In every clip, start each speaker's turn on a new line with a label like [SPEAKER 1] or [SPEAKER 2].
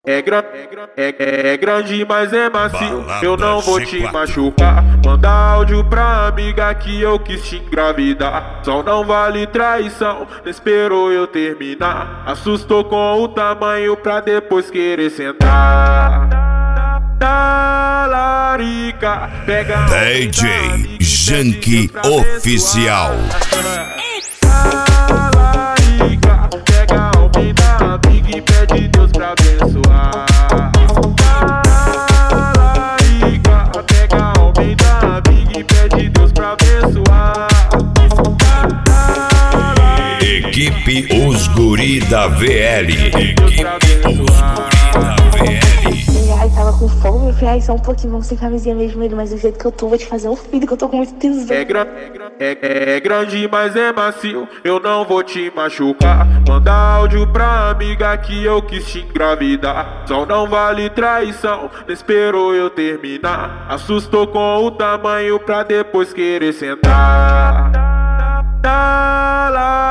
[SPEAKER 1] É grande, mas é macio. Eu não vou te machucar. Manda áudio pra amiga que eu quis te engravidar. Só não vale traição, não esperou eu terminar. Assustou com o tamanho pra depois querer sentar. Talarica, pega
[SPEAKER 2] DJ Janky Oficial.
[SPEAKER 1] Talarica, pega o homem da amiga e pede Deus pra abençoar. Talarica, pega o homem da amiga e pede Deus pra abençoar.
[SPEAKER 2] Equipe Os Guri da VL.
[SPEAKER 3] Ai, tava com fome, eu falei, ai, só um pouquinho, vamos sem camisinha mesmo, mas do jeito que eu tô, vou te fazer um filho, que eu tô com muito tesão.
[SPEAKER 1] É grande, mas é macio, eu não vou te machucar. Manda áudio pra amiga que eu quis te engravidar. Só não vale traição, não esperou eu terminar. Assustou com o tamanho pra depois querer sentar.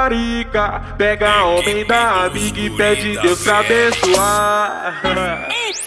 [SPEAKER 1] Talarica, pega homem da amiga e pede Deus pra abençoar.